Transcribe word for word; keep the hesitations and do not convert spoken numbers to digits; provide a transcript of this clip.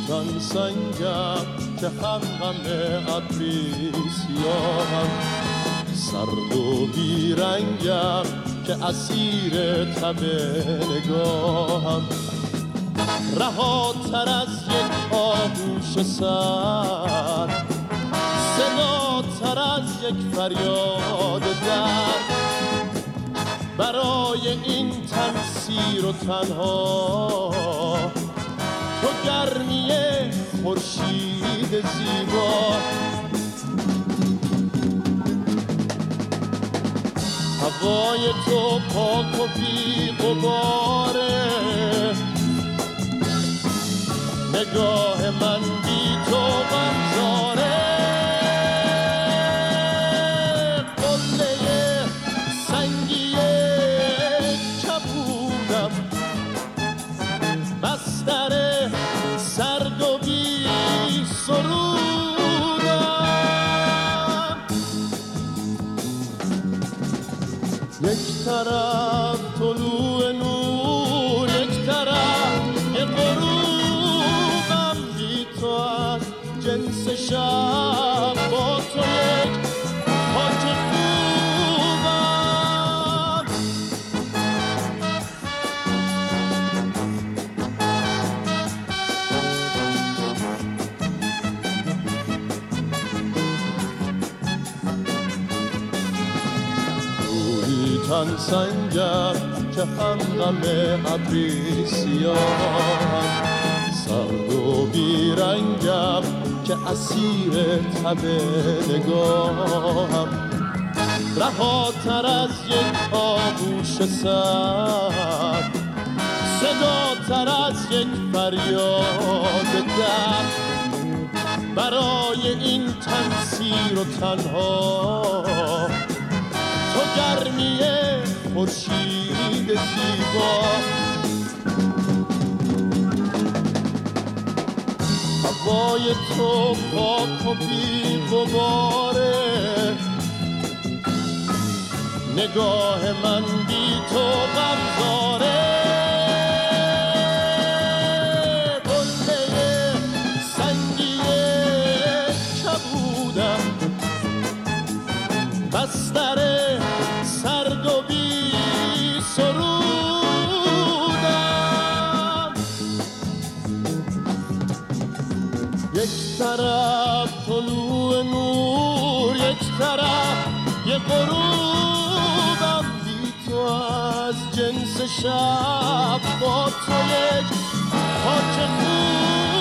تن سنگم که هم همه ابری سیاهم، سرد و بیرنگم که اسیر تب نگاهم، رهاتر از یک آغوش سر، صداتر از یک فریاد درد، برای این تن سیر و تنها تو گرمی خورشید زیبا. هوای تو پاک و بی غباره، نگاه من بی تو غمزاره، قله سنگی کبودم، بستر سرد و بی سرودم، یک طرف طلوع نور، یک طرف یه غروبم، بی تو از جنس شب، با تو یک خاک خوبم. روی تن سنگم که هم غم ابری سیاهم، سرد و بیرنگم که اسیر تب نگاهم، رهاتر از یک آغوش سر، صداتر از یک فریاد درد، برای این تن سیر و تنها تو گرمی خورشید زیبا. هوای تو پاک و بی غباره، نگاه من بی تو غمزاره، قله سنگی کبودم، بستر سرد و بی سرودم، یک طرف طلوع نور، یک طرف یه غروبم، بی تو از جنس شب، با تو یک خاک خوب.